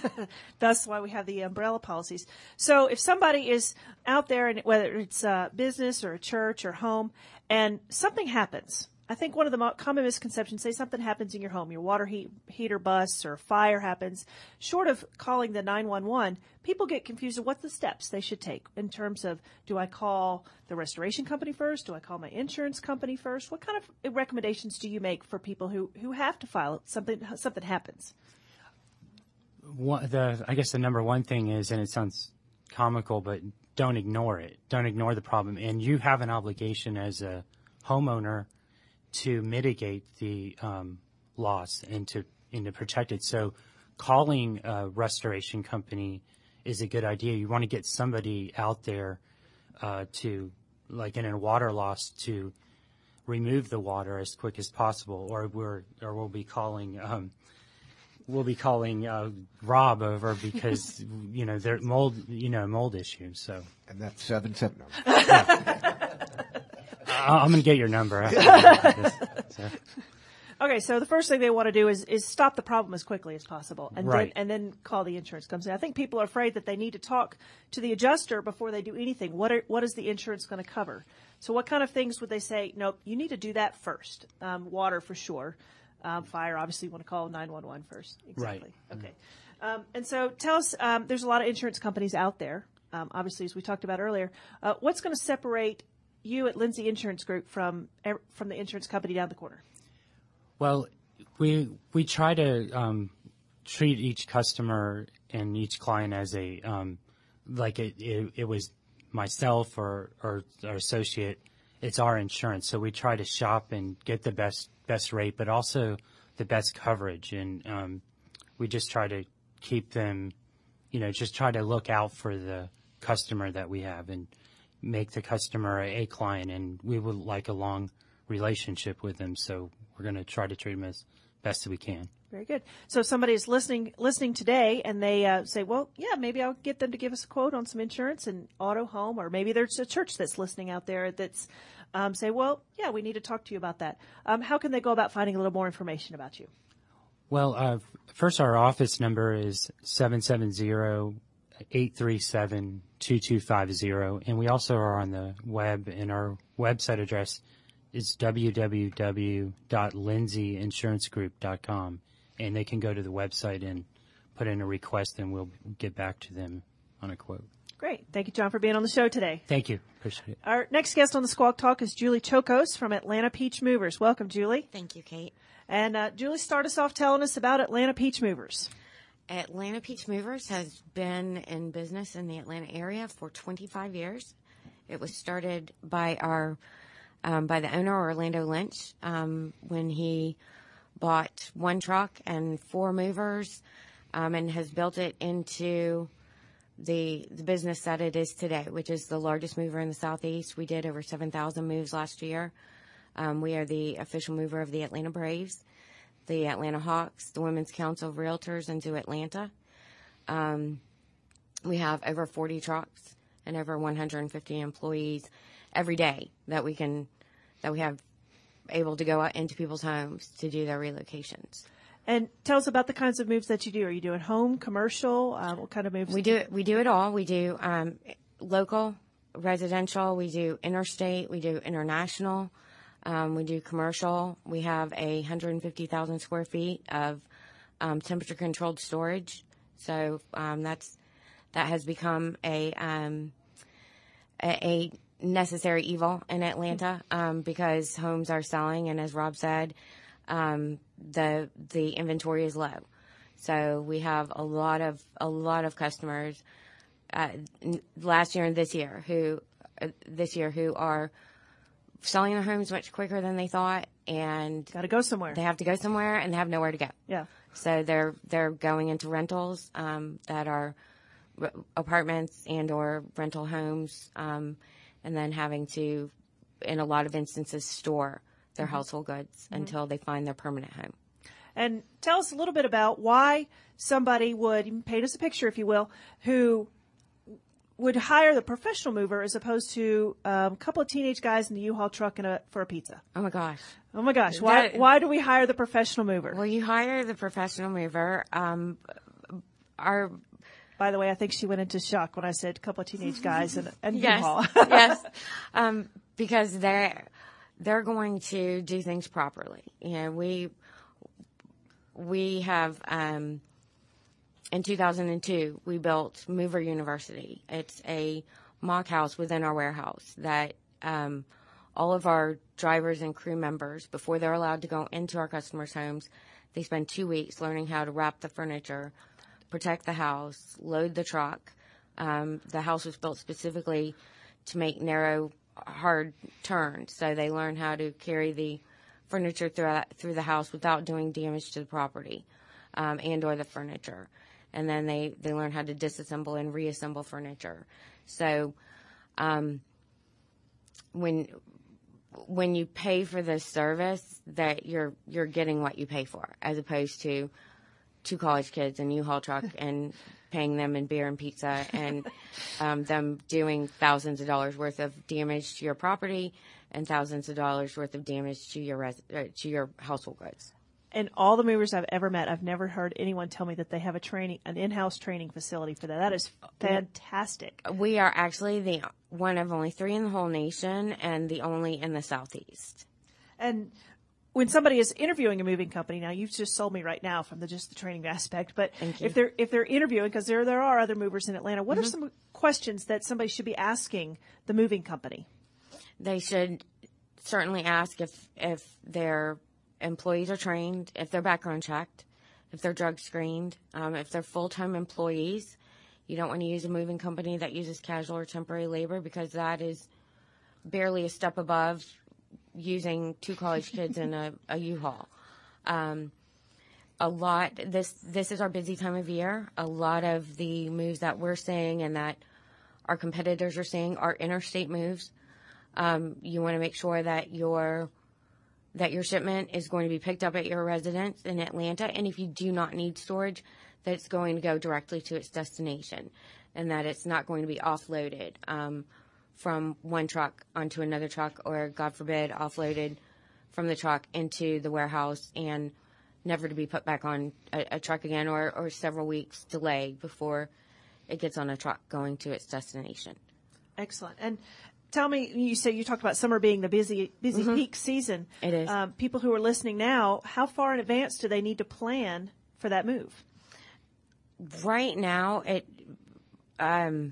That's why we have the umbrella policies. So if somebody is out there, and whether it's a business or a church or home, and something happens, I think one of the mo- common misconceptions, say something happens in your home, your water heat, heater busts or fire happens, short of calling the nine one one, people get confused of what the steps they should take in terms of, do I call the restoration company first? Do I call my insurance company first? What kind of recommendations do you make for people who, who have to file something, something happens? One, the, I guess the number one thing is, and it sounds comical, but don't ignore it. Don't ignore the problem. And you have an obligation as a homeowner to mitigate the um, loss and to and to protect it. So calling a restoration company is a good idea. You want to get somebody out there uh, to, like in a water loss, to remove the water as quick as possible, or we're or we'll be calling um, we'll be calling uh, Rob over because you know they're mold you know mold issues. So and that's seven seven. I'm going to get your number. Okay, so the first thing they want to do is, is stop the problem as quickly as possible, and right. then and then call the insurance company. I think people are afraid that they need to talk to the adjuster before they do anything. What are, what is the insurance going to cover? So what kind of things would they say? Nope, you need to do that first. Um, water for sure. Um, fire, obviously, you want to call nine one one first. Exactly. Right. Okay. Um, and so tell us, um, there's a lot of insurance companies out there. Um, obviously, as we talked about earlier, uh, what's going to separate you at Lindsay Insurance Group from from the insurance company down the corner? Well, we we try to um, treat each customer and each client as a um, like it, it, it was myself or, or our associate. It's our insurance, so we try to shop and get the best best rate, but also the best coverage, and um, we just try to keep them, you know, just try to look out for the customer that we have and make the customer a, a client, and we would like a long relationship with them, so we're going to try to treat them as best as we can. Very good. So if somebody is listening listening today and they uh, say, well, yeah, maybe I'll get them to give us a quote on some insurance and auto, home, or maybe there's a church that's listening out there that's um, say, well, yeah, we need to talk to you about that, um, how can they go about finding a little more information about you? Well, uh, first, our office number is seven seven zero, eight three seven, two two five zero, and we also are on the web, and our website address is w w w dot lindsay insurance group dot com, and they can go to the website and put in a request, and we'll get back to them on a quote. Great. Thank you, John, for being on the show today. Thank you. Appreciate it. Our next guest on the Squawk Talk is Julie Chokos from Atlanta Peach Movers. Welcome, Julie. Thank you, Kate. And uh, Julie, start us off telling us about Atlanta Peach Movers. Atlanta Peach Movers has been in business in the Atlanta area for twenty-five years. It was started by our um, by the owner, Orlando Lynch, um, when he bought one truck and four movers, um, and has built it into the the business that it is today, which is the largest mover in the Southeast. We did over seven thousand moves last year. Um, we are the official mover of the Atlanta Braves, the Atlanta Hawks, the Women's Council of Realtors, and Zoo Atlanta. Um, we have over forty trucks and over one hundred fifty employees every day that we can that we have able to go out into people's homes to do their relocations. And tell us about the kinds of moves that you do. Are you doing home, commercial? Uh, what kind of moves? We do it. We do it all. We do um, local, residential. We do interstate. We do international. Um, we do commercial. We have a one hundred fifty thousand square feet of um, temperature-controlled storage. So um, that's that has become a um, a, a necessary evil in Atlanta um, because homes are selling, and as Rob said, um, the the inventory is low. So we have a lot of a lot of customers uh, last year and this year who uh, this year who are selling their homes much quicker than they thought, and got to go somewhere. They have to go somewhere, and they have nowhere to go. Yeah. So they're they're going into rentals um, that are r- apartments and or rental homes, um, and then having to, in a lot of instances, store their mm-hmm. household goods mm-hmm. until they find their permanent home. And tell us a little bit about why somebody would, paint us a picture, if you will, who would hire the professional mover as opposed to um, a couple of teenage guys in the U-Haul truck and a, for a pizza. Oh, my gosh. Oh, my gosh. Why That, why do we hire the professional mover? Well, you hire the professional mover. Um, our, By the way, I think she went into shock when I said a couple of teenage guys and, and yes, U-Haul. yes, um, because they're, they're going to do things properly. You know, we, we have... Um, In two thousand two, we built Mover University. It's a mock house within our warehouse that um, all of our drivers and crew members, before they're allowed to go into our customers' homes, they spend two weeks learning how to wrap the furniture, protect the house, load the truck. Um, the house was built specifically to make narrow, hard turns, so they learn how to carry the furniture through, through the house without doing damage to the property um, and or the furniture. And then they, they learn how to disassemble and reassemble furniture. So um, when when you pay for this service, that you're you're getting what you pay for, as opposed to two college kids and U-Haul truck and paying them in beer and pizza and um, them doing thousands of dollars worth of damage to your property and thousands of dollars worth of damage to your res- uh, to your household goods. And all the movers I've ever met, I've never heard anyone tell me that they have a training, an in-house training facility for that. That is fantastic. We are actually the one of only three in the whole nation and the only in the Southeast. And when somebody is interviewing a moving company, now you've just sold me right now from the just the training aspect, but if they're if they're interviewing, because there there are other movers in Atlanta, what mm-hmm. are some questions that somebody should be asking the moving company? They should certainly ask if if they're employees are trained, if they're background checked, if they're drug screened, um, if they're full-time employees. You don't want to use a moving company that uses casual or temporary labor, because that is barely a step above using two college kids in a, a U-Haul. Um, a lot, this, this is our busy time of year. A lot of the moves that we're seeing and that our competitors are seeing are interstate moves. Um, you want to make sure that your that your shipment is going to be picked up at your residence in Atlanta, and if you do not need storage, that it's going to go directly to its destination, and that it's not going to be offloaded um, from one truck onto another truck, or God forbid, offloaded from the truck into the warehouse and never to be put back on a, a truck again, or, or several weeks delay before it gets on a truck going to its destination. Excellent. And tell me, you said you talked about summer being the busy, busy mm-hmm. peak season. It is. Um, people who are listening now, how far in advance do they need to plan for that move? Right now, it, um,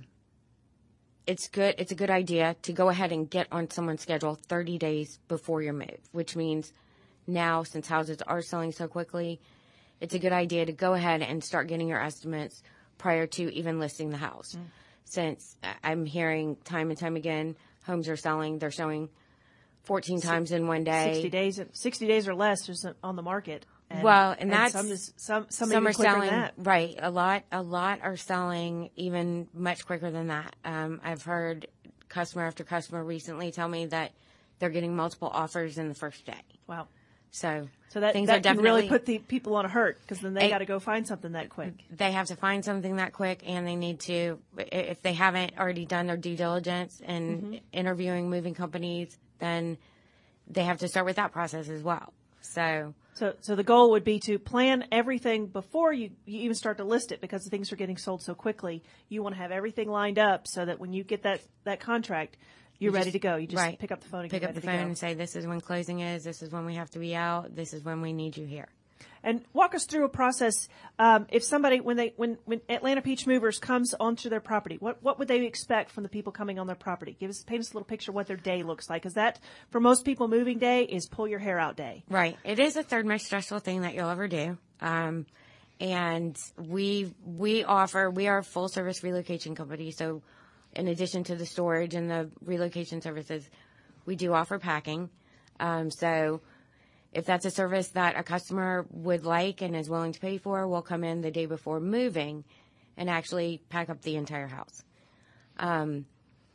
it's good. It's a good idea to go ahead and get on someone's schedule thirty days before your move, which means now, since houses are selling so quickly, it's a good idea to go ahead and start getting your estimates prior to even listing the house. Mm. Since I'm hearing time and time again, homes are selling, they're showing fourteen times in one day. sixty days, sixty days or less is on the market. And, well, and, and that's some, is, some, some, some even are quicker selling than that. Right. A lot, a lot are selling even much quicker than that. Um, I've heard customer after customer recently tell me that they're getting multiple offers in the first day. Wow. So, so that, things that are definitely, can really put the people on a hurt, because then they it, got to go find something that quick. They have to find something that quick, and they need to, if they haven't already done their due diligence and mm-hmm. interviewing moving companies, then they have to start with that process as well. So, so, so the goal would be to plan everything before you, you even start to list it, because things are getting sold so quickly. You want to have everything lined up so that when you get that, that contract, you're you ready just, to go. You just right. pick up the phone and pick get up ready the phone to go. and say, this is when closing is, this is when we have to be out, this is when we need you here. And walk us through a process. Um, if somebody, when they, when, when Atlanta Peach Movers comes onto their property, what, what would they expect from the people coming on their property? Give us, paint us a little picture of what their day looks like. Because that, for most people, moving day is pull your hair out day. Right. It is the third most stressful thing that you'll ever do. Um, and we, we offer, we are a full service relocation company. So in addition to the storage and the relocation services, we do offer packing. Um, so if that's a service that a customer would like and is willing to pay for, we'll come in the day before moving and actually pack up the entire house. Um,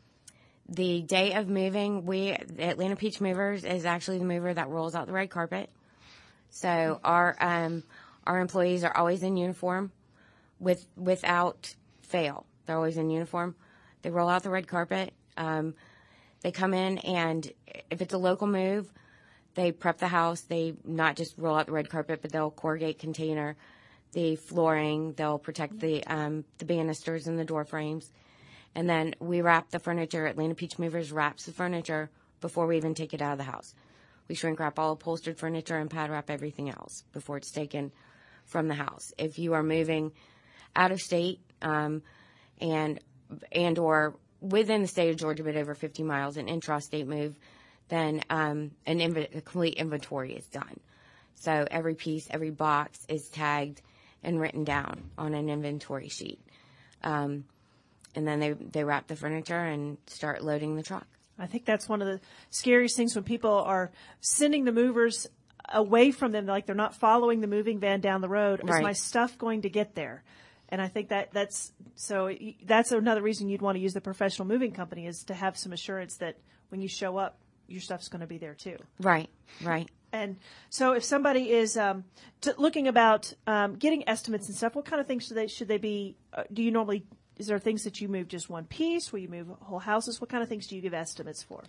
the day of moving, we, Atlanta Peach Movers is actually the mover that rolls out the red carpet. So our, um, our employees are always in uniform with, without fail. They're always in uniform. They roll out the red carpet. Um, they come in, and if it's a local move, they prep the house. They not just roll out the red carpet, but they'll corrugate container the flooring. They'll protect the um, the banisters and the door frames. And then we wrap the furniture. Atlanta Peach Movers wraps the furniture before we even take it out of the house. We shrink wrap all upholstered furniture and pad wrap everything else before it's taken from the house. If you are moving out of state um, and and or within the state of Georgia, but over fifty miles, an intrastate move, then um, an inv- a complete inventory is done. So every piece, every box is tagged and written down on an inventory sheet. Um, and then they, they wrap the furniture and start loading the truck. I think that's one of the scariest things when people are sending the movers away from them, like they're not following the moving van down the road. Is Right. my stuff going to get there? And I think that that's so that's another reason you'd want to use the professional moving company, is to have some assurance that when you show up, your stuff's going to be there too. Right, right. And so if somebody is um, t- looking about um, getting estimates and stuff, what kind of things should they, should they be, uh, do you normally, is there things that you move just one piece? Will you move whole houses? What kind of things do you give estimates for?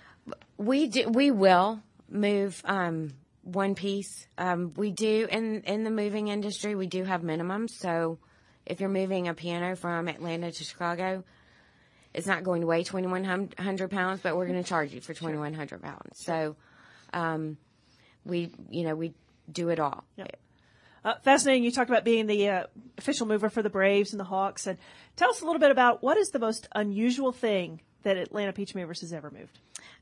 We do, we will move um, one piece. Um, we do, in, in the moving industry, we do have minimums. So if you're moving a piano from Atlanta to Chicago, it's not going to weigh twenty-one hundred pounds, but we're going to charge you for twenty-one hundred pounds. So, um, we, you know, we do it all. Yep. Uh, fascinating. You talked about being the uh, official mover for the Braves and the Hawks. And tell us a little bit about what is the most unusual thing that Atlanta Peach Movers has ever moved?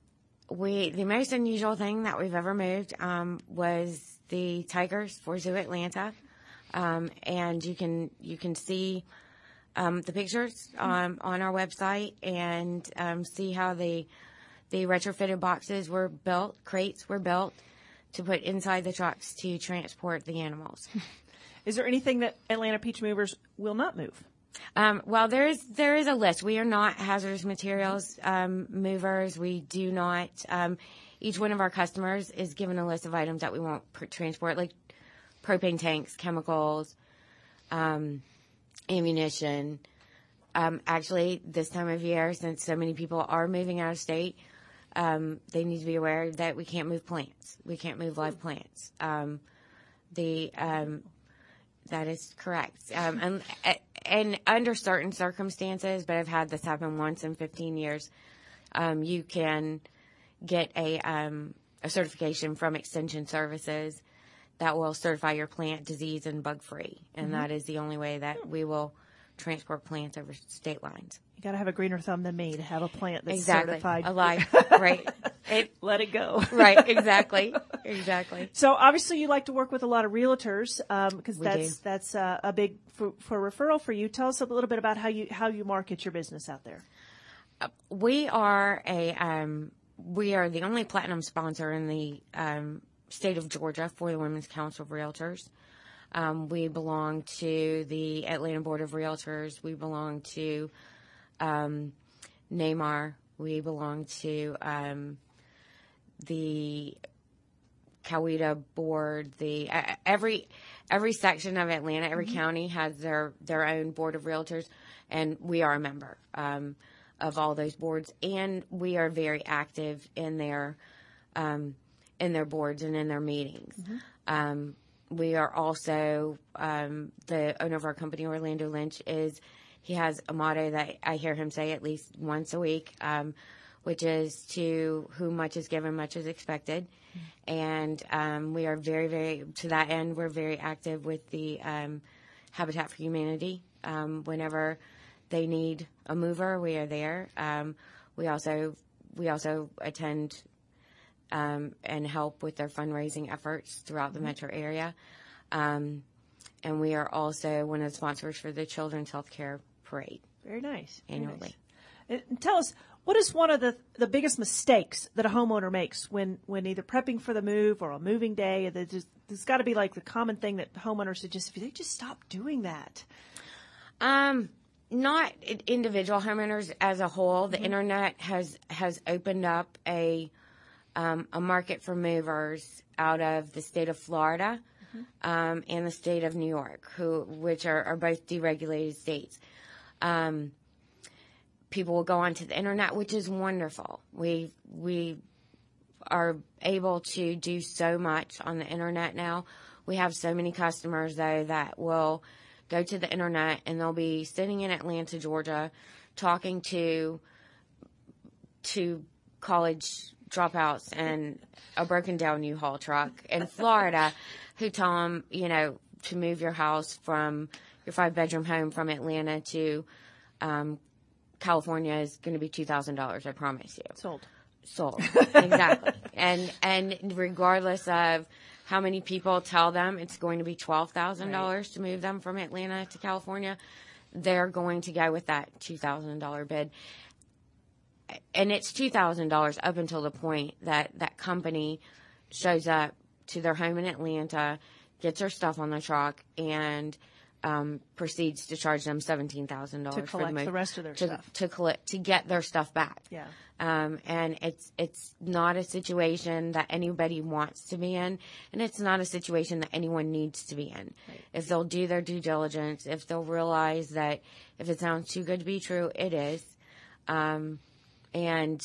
We, the most unusual thing that we've ever moved, um, was the Tigers for Zoo Atlanta. Um, and you can, you can see, um, the pictures, um, on our website and, um, see how the, the retrofitted boxes were built, crates were built to put inside the trucks to transport the animals. Is there anything that Atlanta Peach Movers will not move? Um, well, there is, there is a list. We are not hazardous materials, um, movers. We do not, um, each one of our customers is given a list of items that we won't pr- transport, like propane tanks, chemicals, um, ammunition, um, actually, this time of year, since so many people are moving out of state, um, they need to be aware that we can't move plants. We can't move live plants. Um, the um, that is correct. Um, and, and under certain circumstances, but I've had this happen once in fifteen years, um, you can get a um, a certification from Extension Services that will certify your plant disease and bug free, and mm-hmm. that is the only way that we will transport plants over state lines. You got to have a greener thumb than me to have a plant that's exactly. certified. Alive, right? It, Let it go. Right, exactly, exactly. So obviously you like to work with a lot of realtors because um, that's do. that's uh, a big for, for referral for you. Tell us a little bit about how you how you market your business out there. Uh, we are a um, we are the only platinum sponsor in the um, state of Georgia for the Women's Council of Realtors. Um, we belong to the Atlanta Board of Realtors. We belong to um, NAMAR. We belong to um, the Coweta Board. The uh, every every section of Atlanta, every mm-hmm. county has their their own Board of Realtors, and we are a member um, of all those boards. And we are very active in their um, in their boards and in their meetings. Mm-hmm. Um, We are also, um, the owner of our company, Orlando Lynch, is, he has a motto that I hear him say at least once a week, um, which is to whom much is given, much is expected. Mm-hmm. And um, we are very, very, to that end, we're very active with the um, Habitat for Humanity. Um, whenever they need a mover, we are there. Um, we also, we also attend Um, and help with their fundraising efforts throughout the mm-hmm. metro area. Um, and we are also one of the sponsors for the Children's Healthcare Parade. Very nice. Annually. Very nice. And tell us, what is one of the, the biggest mistakes that a homeowner makes when, when either prepping for the move or on moving day? There's, there's got to be like the common thing that homeowners should just, if they just stop doing that. Um, not individual homeowners as a whole. The mm-hmm. internet has, has opened up a, Um, a market for movers out of the state of Florida mm-hmm. um, and the state of New York, who which are, are both deregulated states. Um, people will go onto the internet, which is wonderful. We we are able to do so much on the internet now. We have so many customers, though, that will go to the internet and they'll be sitting in Atlanta, Georgia, talking to to college dropouts and a broken down U-Haul truck in Florida who tell them, you know, to move your house from your five bedroom home from Atlanta to um, California is going to be two thousand dollars, I promise you. Sold. Sold. Exactly. and and regardless of how many people tell them it's going to be twelve thousand dollars right. to move them from Atlanta to California, they're going to go with that two thousand dollars bid. And it's two thousand dollars up until the point that that company shows up to their home in Atlanta, gets their stuff on the truck, and um, proceeds to charge them seventeen thousand dollars to collect for the, the rest of their to, stuff. To collect, to get their stuff back. Yeah. Um, and it's it's not a situation that anybody wants to be in, and it's not a situation that anyone needs to be in. Right. If they'll do their due diligence, if they'll realize that if it sounds too good to be true, it is. Um, And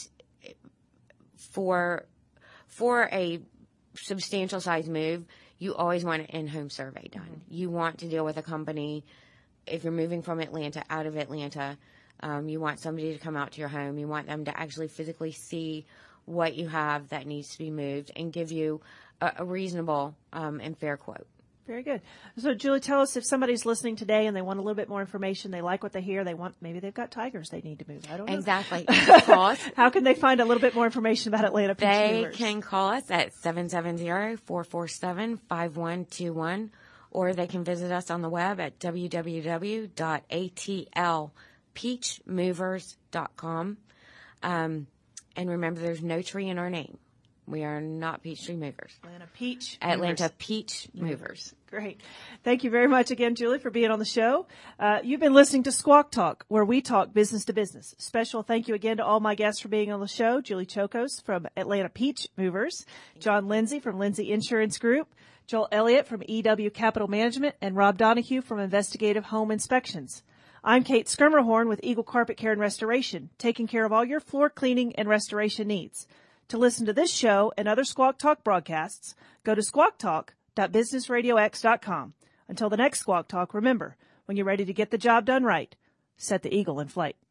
for for a substantial size move, you always want an in-home survey done. Mm-hmm. You want to deal with a company. If you're moving from Atlanta, out of Atlanta, um, you want somebody to come out to your home. You want them to actually physically see what you have that needs to be moved and give you a, a reasonable um, and fair quote. Very good. So, Julie, tell us if somebody's listening today and they want a little bit more information, they like what they hear, they want, maybe they've got tigers they need to move. I don't know. Exactly. How can they find a little bit more information about Atlanta Peach They Movers? can call us at seven seven zero, four four seven, five one two one, or they can visit us on the web at w w w dot a t l peach movers dot com. Um, and remember, there's no tree in our name. We are not Peachtree Movers. Atlanta Peach Atlanta Movers. Peach Movers. Great. Thank you very much again, Julie, for being on the show. Uh, you've been listening to Squawk Talk, where we talk business to business. Special thank you again to all my guests for being on the show. Julie Chokos from Atlanta Peach Movers, John Lindsay from Lindsay Insurance Group, Joel Elliott from E W Capital Management, and Rob Donahue from Investigative Home Inspections. I'm Kate Skirmerhorn with Eagle Carpet Care and Restoration, taking care of all your floor cleaning and restoration needs. To listen to this show and other Squawk Talk broadcasts, go to squawk talk dot business radio x dot com. Until the next Squawk Talk, remember, when you're ready to get the job done right, set the Eagle in flight.